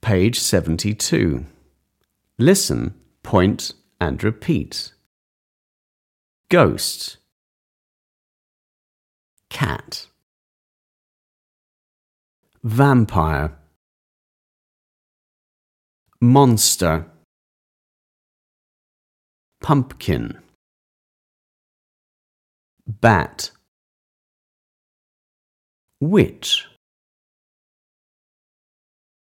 page 72. Listen, point and repeat. Ghost, cat, vampire, monster, pumpkin, bat, witch,